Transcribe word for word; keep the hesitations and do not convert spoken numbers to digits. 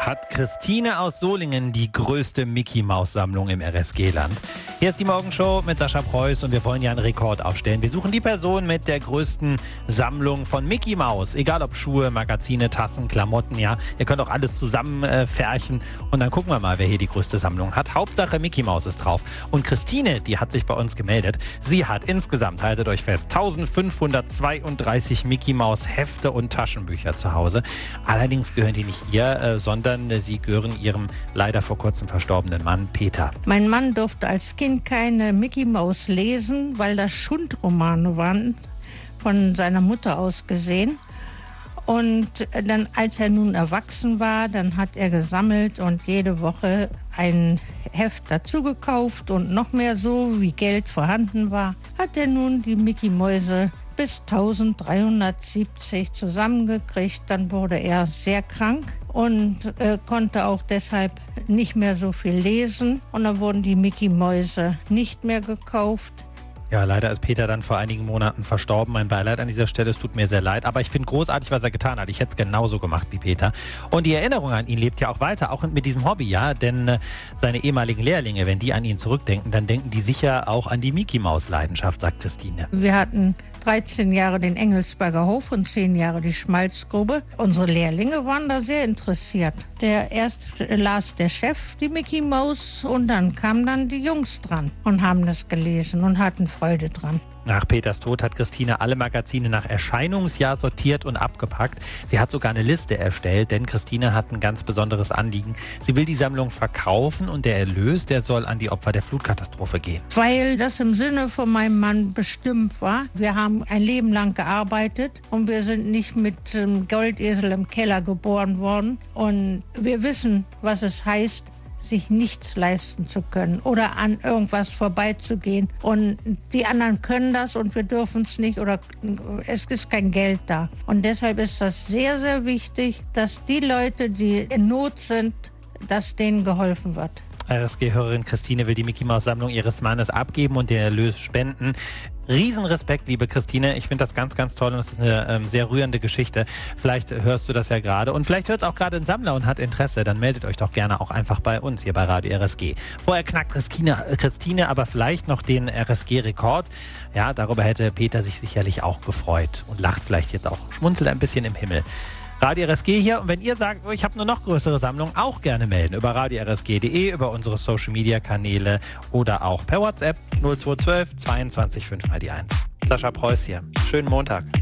Hat Christine aus Solingen die größte Mickey-Maus-Sammlung im R S G-Land? Hier ist die Morgenshow mit Sascha Preuß und wir wollen ja einen Rekord aufstellen. Wir suchen die Person mit der größten Sammlung von Mickey Maus. Egal ob Schuhe, Magazine, Tassen, Klamotten, ja. Ihr könnt auch alles zusammen äh, färchen und dann gucken wir mal, wer hier die größte Sammlung hat. Hauptsache Mickey Maus ist drauf. Und Christine, die hat sich bei uns gemeldet. Sie hat insgesamt, haltet euch fest, eintausendfünfhundertzweiunddreißig Mickey Maus Hefte und Taschenbücher zu Hause. Allerdings gehören die nicht ihr, äh, sondern sie gehören ihrem leider vor kurzem verstorbenen Mann Peter. Mein Mann durfte als Kind keine Mickey Maus lesen, weil das Schundromane waren, von seiner Mutter aus gesehen. Und dann, als er nun erwachsen war, dann hat er gesammelt und jede Woche ein Heft dazu gekauft und noch mehr so, wie Geld vorhanden war, hat er nun die Mickey Mäuse bis eintausenddreihundertsiebzig zusammengekriegt. Dann wurde er sehr krank und äh, konnte auch deshalb nicht mehr so viel lesen. Und dann wurden die Mickey-Mäuse nicht mehr gekauft. Ja, leider ist Peter dann vor einigen Monaten verstorben. Mein Beileid an dieser Stelle, es tut mir sehr leid. Aber ich finde großartig, was er getan hat. Ich hätte es genauso gemacht wie Peter. Und die Erinnerung an ihn lebt ja auch weiter, auch mit diesem Hobby, ja. Denn äh, seine ehemaligen Lehrlinge, wenn die an ihn zurückdenken, dann denken die sicher auch an die Mickey-Maus-Leidenschaft, sagt Christine. Wir hatten dreizehn Jahre den Engelsberger Hof und zehn Jahre die Schmalzgrube. Unsere Lehrlinge waren da sehr interessiert. Der erst las der Chef die Mickey Maus und dann kamen dann die Jungs dran und haben das gelesen und hatten Freude dran. Nach Peters Tod hat Christine alle Magazine nach Erscheinungsjahr sortiert und abgepackt. Sie hat sogar eine Liste erstellt, denn Christine hat ein ganz besonderes Anliegen. Sie will die Sammlung verkaufen und der Erlös, der soll an die Opfer der Flutkatastrophe gehen. Weil das im Sinne von meinem Mann bestimmt war. Wir haben ein Leben lang gearbeitet und wir sind nicht mit einem Goldesel im Keller geboren worden. Und wir wissen, was es heißt, sich nichts leisten zu können oder an irgendwas vorbeizugehen. Und die anderen können das und wir dürfen es nicht oder es ist kein Geld da. Und deshalb ist das sehr, sehr wichtig, dass die Leute, die in Not sind, dass denen geholfen wird. R S G-Hörerin Christine will die Mickey-Maus-Sammlung ihres Mannes abgeben und den Erlös spenden. Riesenrespekt, liebe Christine. Ich finde das ganz, ganz toll und das ist eine ähm, sehr rührende Geschichte. Vielleicht hörst du das ja gerade und vielleicht hört es auch gerade ein Sammler und hat Interesse. Dann meldet euch doch gerne auch einfach bei uns hier bei Radio R S G. Vorher knackt Christine, Christine aber vielleicht noch den R S G-Rekord. Ja, darüber hätte Peter sich sicherlich auch gefreut und lacht vielleicht jetzt auch, schmunzelt ein bisschen im Himmel. Radio R S G hier und wenn ihr sagt, oh, ich habe eine noch größere Sammlung, auch gerne melden über radio r s g punkt d e, über unsere Social-Media-Kanäle oder auch per WhatsApp null zwei zwölf zweiundzwanzig fünf mal die eins. Sascha Preuß hier. Schönen Montag.